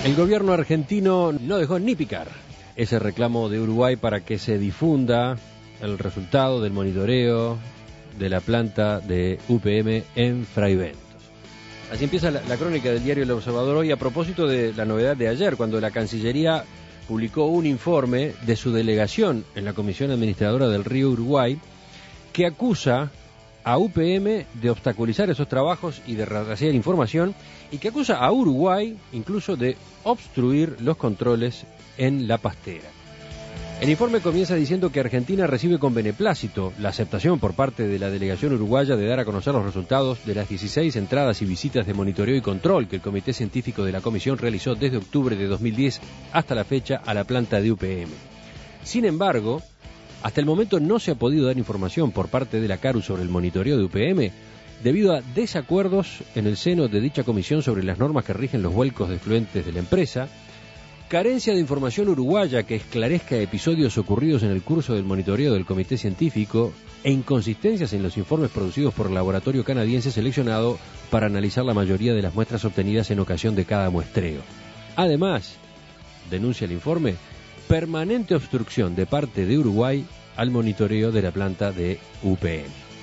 El gobierno argentino no dejó ni picar ese reclamo de Uruguay para que se difunda el resultado del monitoreo de la planta de UPM en Fraiventos. Así empieza la crónica del diario El Observador hoy a propósito de la novedad de ayer, cuando la Cancillería publicó un informe de su delegación en la Comisión Administradora del Río Uruguay que acusa a UPM de obstaculizar esos trabajos y de retrasar información, y que acusa a Uruguay incluso de obstruir los controles en la pastera. El informe comienza diciendo que Argentina recibe con beneplácito la aceptación por parte de la delegación uruguaya de dar a conocer los resultados de las 16 entradas y visitas de monitoreo y control que el Comité Científico de la Comisión realizó desde octubre de 2010 hasta la fecha a la planta de UPM. Sin embargo, hasta el momento no se ha podido dar información por parte de la CARU sobre el monitoreo de UPM debido a desacuerdos en el seno de dicha comisión sobre las normas que rigen los vuelcos de efluentes de la empresa, carencia de información uruguaya que esclarezca episodios ocurridos en el curso del monitoreo del Comité Científico e inconsistencias en los informes producidos por el laboratorio canadiense seleccionado para analizar la mayoría de las muestras obtenidas en ocasión de cada muestreo. Además, denuncia el informe, permanente obstrucción de parte de Uruguay al monitoreo de la planta de UPM.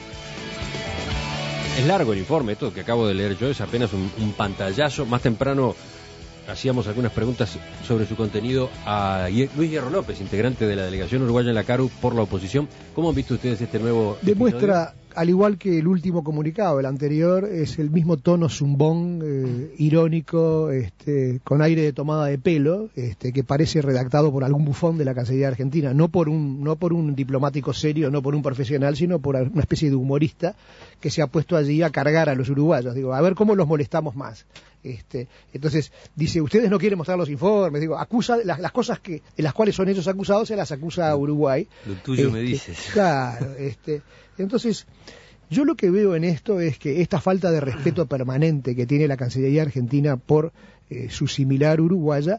Es largo el informe, esto que acabo de leer yo es apenas un pantallazo. Más temprano hacíamos algunas preguntas sobre su contenido a Luis Hierro López, integrante de la delegación uruguaya en la CARU por la oposición. ¿Cómo han visto ustedes este nuevo Demuestra, episodio? Al igual que el último comunicado, el anterior, es el mismo tono zumbón, irónico, con aire de tomada de pelo, que parece redactado por algún bufón de la Cancillería Argentina, no por un diplomático serio, no por un profesional, sino por una especie de humorista que se ha puesto allí a cargar a los uruguayos. Digo, a ver cómo los molestamos más. Entonces dice, ustedes no quieren mostrar los informes, digo, acusa las cosas de las cuales son ellos acusados, se las acusa a Uruguay. Lo tuyo me dices. Claro, entonces yo lo que veo en esto es que esta falta de respeto permanente que tiene la Cancillería Argentina por su similar uruguaya,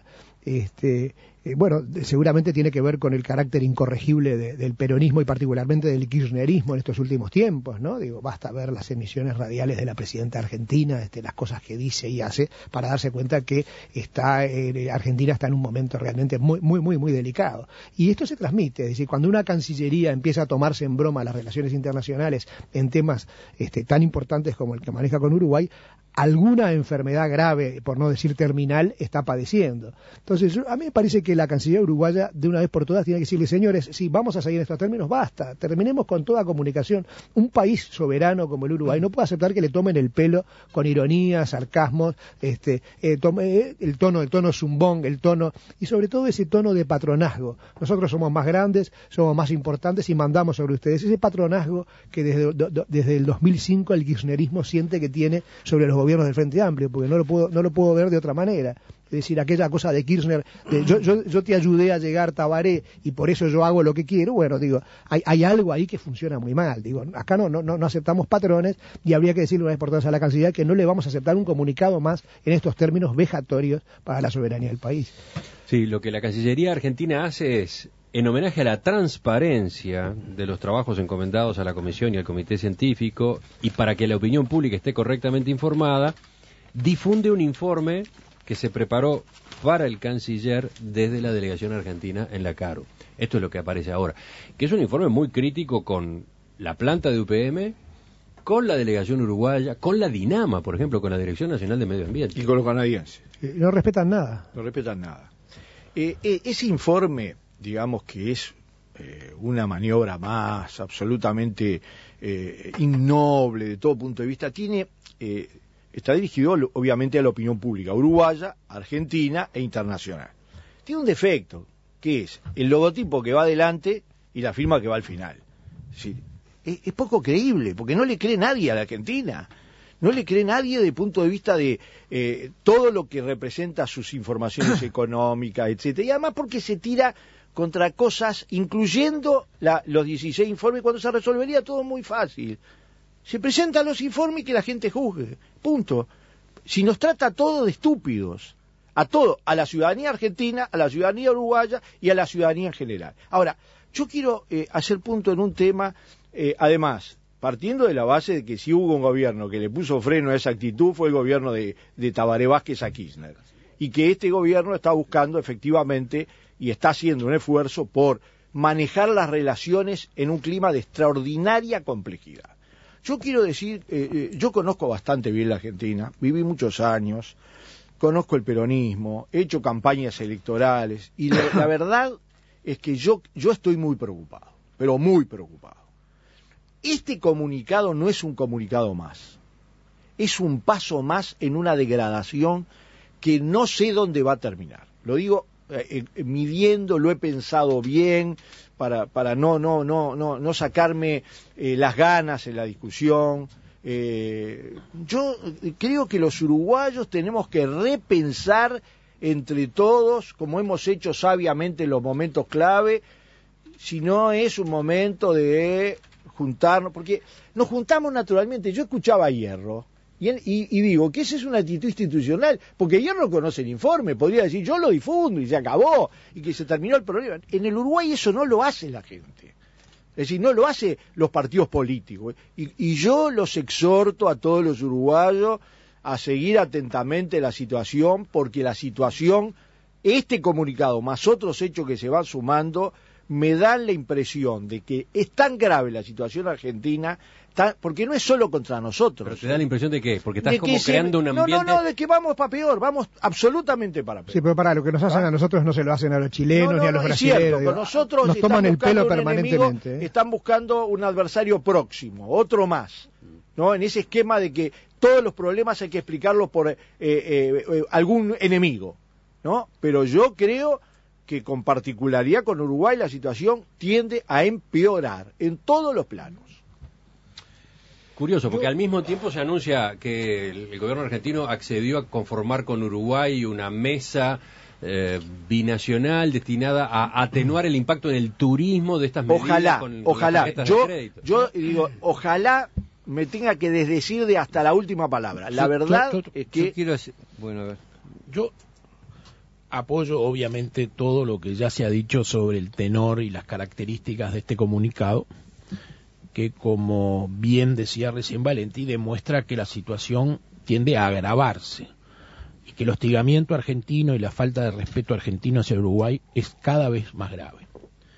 seguramente tiene que ver con el carácter incorregible del peronismo y particularmente del kirchnerismo en estos últimos tiempos, ¿no? Digo, basta ver las emisiones radiales de la presidenta argentina, las cosas que dice y hace para darse cuenta que Argentina está en un momento realmente muy, muy, muy, muy delicado. Y esto se transmite, es decir, cuando una Cancillería empieza a tomarse en broma las relaciones internacionales en temas tan importantes como el que maneja con Uruguay, alguna enfermedad grave, por no decir terminal, está padeciendo. Entonces, a mí me parece que la Cancillería uruguaya, de una vez por todas, tiene que decirle, señores, si vamos a seguir en estos términos, basta, terminemos con toda comunicación. Un país soberano como el Uruguay no puede aceptar que le tomen el pelo con ironía, sarcasmos, el tono zumbón, y sobre todo ese tono de patronazgo. Nosotros somos más grandes, somos más importantes y mandamos sobre ustedes. Ese patronazgo que desde el 2005 el kirchnerismo siente que tiene sobre los gobiernos del Frente Amplio, porque no lo puedo ver de otra manera. Es decir, aquella cosa de Kirchner, yo te ayudé a llegar, Tabaré, y por eso yo hago lo que quiero. Bueno, digo, hay algo ahí que funciona muy mal. Digo, acá no aceptamos patrones, y habría que decirle una vez por todas a la Cancillería que no le vamos a aceptar un comunicado más en estos términos vejatorios para la soberanía del país. Sí, lo que la Cancillería Argentina hace es, en homenaje a la transparencia de los trabajos encomendados a la Comisión y al Comité Científico, y para que la opinión pública esté correctamente informada, difunde un informe que se preparó para el canciller desde la delegación argentina en la CARU. Esto es lo que aparece ahora, que es un informe muy crítico con la planta de UPM, con la delegación uruguaya, con la DINAMA, por ejemplo, con la Dirección Nacional de Medio Ambiente. Y con los canadienses. No respetan nada. No respetan nada. Ese informe, digamos que es una maniobra más absolutamente innoble de todo punto de vista, está dirigido obviamente a la opinión pública uruguaya, argentina e internacional. Tiene un defecto, que es el logotipo que va adelante y la firma que va al final. Es poco creíble, porque no le cree nadie a la Argentina. No le cree nadie desde el punto de vista de todo lo que representa sus informaciones económicas, etcétera. Y además porque se tira contra cosas, incluyendo los 16 informes, cuando se resolvería todo muy fácil. Se presentan los informes y que la gente juzgue. Punto. Si nos trata a todos de estúpidos, a la ciudadanía argentina, a la ciudadanía uruguaya y a la ciudadanía en general. Ahora, yo quiero hacer punto en un tema, además, partiendo de la base de que si hubo un gobierno que le puso freno a esa actitud, fue el gobierno de Tabaré Vázquez a Kirchner. y que este gobierno está buscando efectivamente y está haciendo un esfuerzo por manejar las relaciones en un clima de extraordinaria complejidad. Yo quiero decir, yo conozco bastante bien la Argentina, viví muchos años, conozco el peronismo, he hecho campañas electorales y la verdad es que yo estoy muy preocupado, pero muy preocupado. Este comunicado no es un comunicado más, es un paso más en una degradación que no sé dónde va a terminar. Lo digo midiendo, lo he pensado bien para no sacarme las ganas en la discusión. Yo creo que los uruguayos tenemos que repensar entre todos, como hemos hecho sabiamente en los momentos clave, si no es un momento de juntarnos, porque nos juntamos naturalmente. Yo escuchaba a Hierro y digo que esa es una actitud institucional, porque Hierro conoce el informe, podría decir yo lo difundo y se acabó y que se terminó el problema. En el Uruguay eso no lo hace la gente, es decir, no lo hace los partidos políticos, y yo los exhorto a todos los uruguayos a seguir atentamente la situación, porque la situación, este comunicado más otros hechos que se van sumando, me dan la impresión de que es tan grave la situación argentina, porque no es solo contra nosotros. ¿Pero te da la impresión de qué? Porque estás como creando un ambiente... No, de que vamos para peor, vamos absolutamente para peor. Sí, pero lo que nos hacen a nosotros no se lo hacen a los chilenos ni a los brasileños. Nosotros nos toman el pelo permanentemente. Enemigo, están buscando un adversario próximo, otro más, ¿no? En ese esquema de que todos los problemas hay que explicarlos por algún enemigo, ¿no? Pero yo creo que con particularidad con Uruguay la situación tiende a empeorar en todos los planos. Curioso, porque al mismo tiempo se anuncia que el gobierno argentino accedió a conformar con Uruguay una mesa binacional destinada a atenuar el impacto en el turismo de estas medidas. Ojalá. Yo digo, ojalá me tenga que desdecir de hasta la última palabra. La verdad es que... Yo quiero decir, bueno, a ver. Yo apoyo obviamente todo lo que ya se ha dicho sobre el tenor y las características de este comunicado, que como bien decía recién Valentí, demuestra que la situación tiende a agravarse y que el hostigamiento argentino y la falta de respeto argentino hacia Uruguay es cada vez más grave.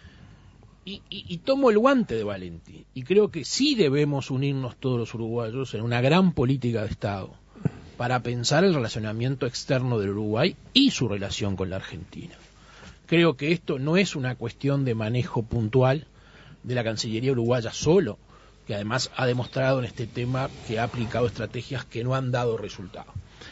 Y tomo el guante de Valentí y creo que sí debemos unirnos todos los uruguayos en una gran política de Estado para pensar el relacionamiento externo del Uruguay y su relación con la Argentina. Creo que esto no es una cuestión de manejo puntual de la Cancillería uruguaya solo, que además ha demostrado en este tema que ha aplicado estrategias que no han dado resultado.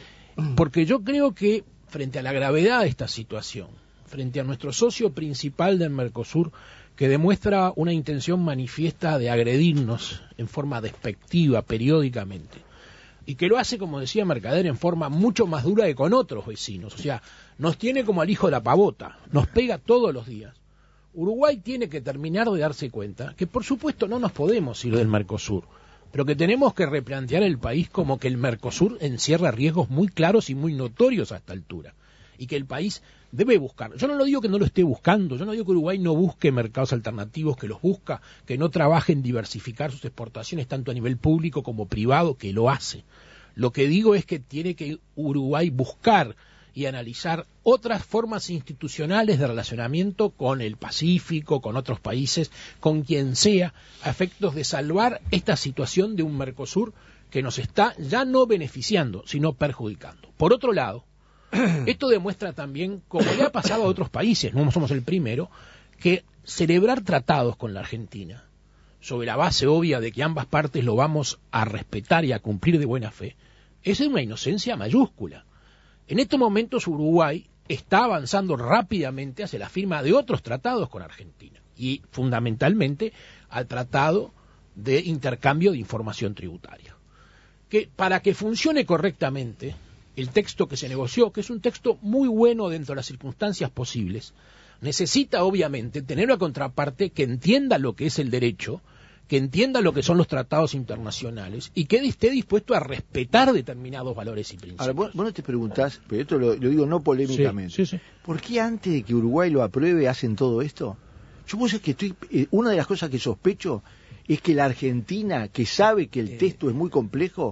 Porque yo creo que frente a la gravedad de esta situación, frente a nuestro socio principal del Mercosur, que demuestra una intención manifiesta de agredirnos en forma despectiva periódicamente, y que lo hace, como decía Mercader, en forma mucho más dura que con otros vecinos, o sea, nos tiene como al hijo de la pavota, nos pega todos los días. Uruguay tiene que terminar de darse cuenta que por supuesto no nos podemos ir del Mercosur, pero que tenemos que replantear el país como que el Mercosur encierra riesgos muy claros y muy notorios a esta altura, y que el país debe buscar. Yo no lo digo que no lo esté buscando, yo no digo que Uruguay no busque mercados alternativos, que los busca, que no trabaje en diversificar sus exportaciones tanto a nivel público como privado, que lo hace. Lo que digo es que tiene que Uruguay buscar y analizar otras formas institucionales de relacionamiento con el Pacífico, con otros países, con quien sea, a efectos de salvar esta situación de un Mercosur que nos está ya no beneficiando, sino perjudicando. Por otro lado, esto demuestra también, como le ha pasado a otros países, no somos el primero, que celebrar tratados con la Argentina, sobre la base obvia de que ambas partes lo vamos a respetar y a cumplir de buena fe, es una inocencia mayúscula. En estos momentos Uruguay está avanzando rápidamente hacia la firma de otros tratados con Argentina y fundamentalmente al tratado de intercambio de información tributaria, que para que funcione correctamente el texto que se negoció, que es un texto muy bueno dentro de las circunstancias posibles, necesita obviamente tener una contraparte que entienda lo que es el derecho, que entienda lo que son los tratados internacionales y que esté dispuesto a respetar determinados valores y principios. Ahora, vos no te preguntás, pero esto lo digo no polémicamente, sí. ¿Por qué antes de que Uruguay lo apruebe hacen todo esto? Yo pues es que una de las cosas que sospecho es que la Argentina, que sabe que el texto es muy complejo,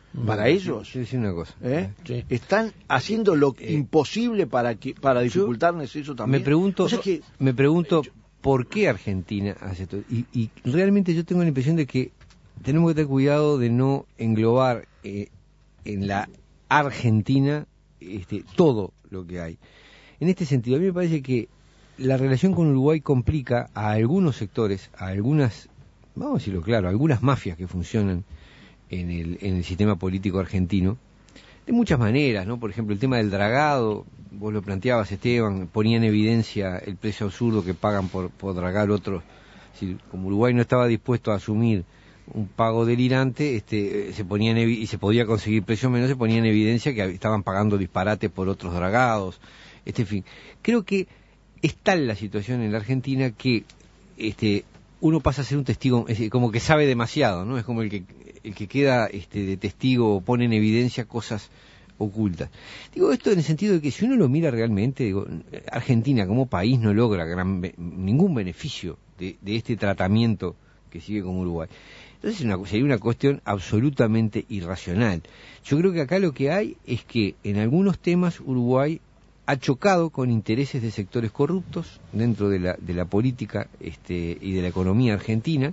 para ellos. Quiero decir una cosa. Sí. Están haciendo lo imposible para dificultarles eso también. Me pregunto por qué Argentina hace esto. Y realmente yo tengo la impresión de que tenemos que tener cuidado de no englobar en la Argentina todo lo que hay. En este sentido, a mí me parece que la relación con Uruguay complica a algunos sectores, a algunas, vamos a decirlo claro, a algunas mafias que funcionan en el sistema político argentino, de muchas maneras, ¿no? Por ejemplo, el tema del dragado, vos lo planteabas, Esteban, ponía en evidencia el precio absurdo que pagan por dragar otros. Si, como Uruguay no estaba dispuesto a asumir un pago delirante, se ponía y se podía conseguir precios menos, se ponía en evidencia que estaban pagando disparate por otros dragados. En fin, creo que es tal la situación en la Argentina que uno pasa a ser un testigo, como que sabe demasiado, ¿no? Es como el que queda de testigo o pone en evidencia cosas ocultas. Digo esto en el sentido de que si uno lo mira realmente, Argentina como país no logra ningún beneficio de este tratamiento que sigue con Uruguay. Entonces sería una cuestión absolutamente irracional. Yo creo que acá lo que hay es que en algunos temas Uruguay ha chocado con intereses de sectores corruptos dentro de la política y de la economía argentina.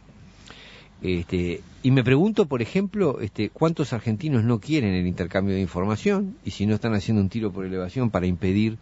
Y me pregunto, por ejemplo, cuántos argentinos no quieren el intercambio de información y si no están haciendo un tiro por elevación para impedir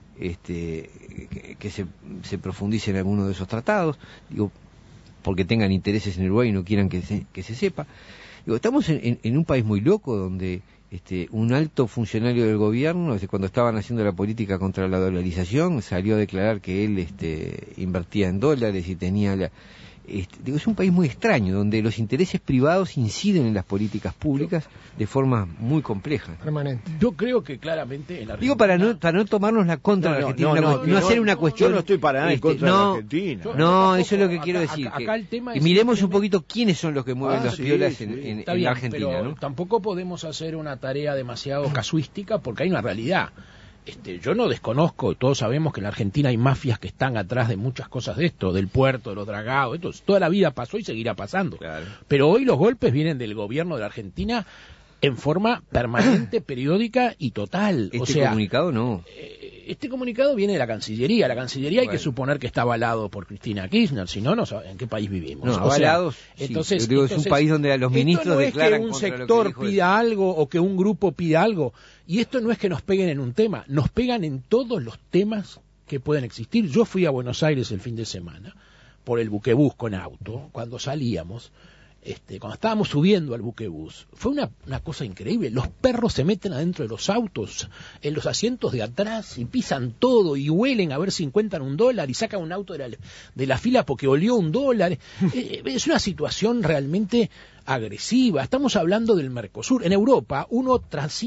que se profundice en alguno de esos tratados, digo, porque tengan intereses en Uruguay y no quieran que se sepa. Digo, estamos en un país muy loco donde un alto funcionario del gobierno, cuando estaban haciendo la política contra la dolarización, salió a declarar que él invertía en dólares y tenía digo, es un país muy extraño, donde los intereses privados inciden en las políticas públicas de forma muy compleja. Permanente. Yo creo que claramente en la Argentina... Digo, para no tomarnos la contra de la Argentina, no hacer una cuestión... Yo no estoy para nada en contra de la Argentina. No, eso es lo que quiero decir. Acá el tema y es miremos un poquito quiénes son los que mueven las piolas en bien, la Argentina, pero ¿no? tampoco podemos hacer una tarea demasiado casuística porque hay una realidad. Yo no desconozco, todos sabemos que en la Argentina hay mafias que están atrás de muchas cosas de esto, del puerto, de los dragados, esto toda la vida pasó y seguirá pasando. Claro. Pero hoy los golpes vienen del gobierno de la Argentina en forma permanente, periódica y total. Comunicado no. Este comunicado viene de la Cancillería. La Cancillería hay que suponer que está avalado por Cristina Kirchner, si no, no sabe en qué país vivimos. No, avalados. Entonces, digo, es un país donde los ministros declaran contra lo que un sector pida algo o que un grupo pida algo. Y esto no es que nos peguen en un tema, nos pegan en todos los temas que pueden existir. Yo fui a Buenos Aires el fin de semana por el buquebús con auto, cuando salíamos. Cuando estábamos subiendo al buquebús, fue una cosa increíble. Los perros se meten adentro de los autos, en los asientos de atrás, y pisan todo, y huelen a ver si encuentran $1, y sacan un auto de la fila porque olió $1. Es una situación realmente agresiva. Estamos hablando del Mercosur. En Europa, uno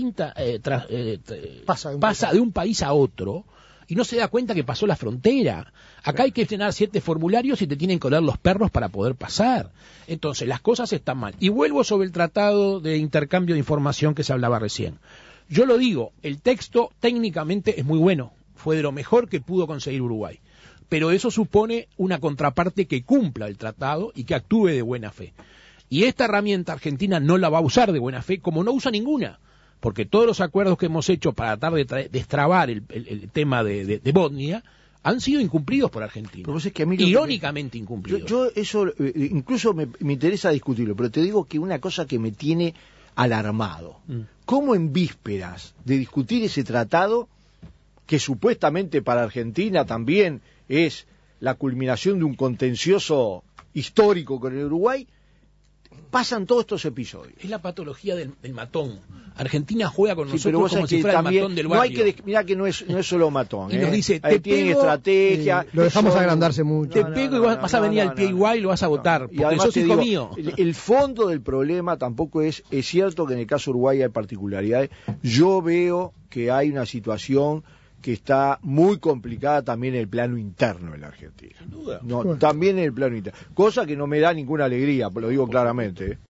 pasa de un país a otro, y no se da cuenta que pasó la frontera. Acá hay que llenar 7 formularios y te tienen que oler los perros para poder pasar. Entonces, las cosas están mal. Y vuelvo sobre el tratado de intercambio de información que se hablaba recién. Yo lo digo, el texto técnicamente es muy bueno. Fue de lo mejor que pudo conseguir Uruguay. Pero eso supone una contraparte que cumpla el tratado y que actúe de buena fe. Y esta herramienta Argentina no la va a usar de buena fe, como no usa ninguna. Porque todos los acuerdos que hemos hecho para tratar de destrabar el tema de Bosnia han sido incumplidos por Argentina. Pero es que a mí irónicamente incumplidos. Yo eso incluso me interesa discutirlo, pero te digo que una cosa que me tiene alarmado. ¿Cómo en vísperas de discutir ese tratado, que supuestamente para Argentina también es la culminación de un contencioso histórico con el Uruguay, pasan todos estos episodios? Es la patología del matón. Argentina juega con nosotros como si fuera el matón del barrio. No hay que mirá que no es solo matón. Y nos dice, tiene estrategia. Lo dejamos agrandarse mucho. Te pego y vas a venir al pie igual y lo vas a votar, porque sos hijo mío. El fondo del problema tampoco es cierto que en el caso Uruguay hay particularidades. Yo veo que hay una situación que está muy complicada también en el plano interno en la Argentina. Sin duda. También en el plano interno. Cosa que no me da ninguna alegría, lo digo claramente.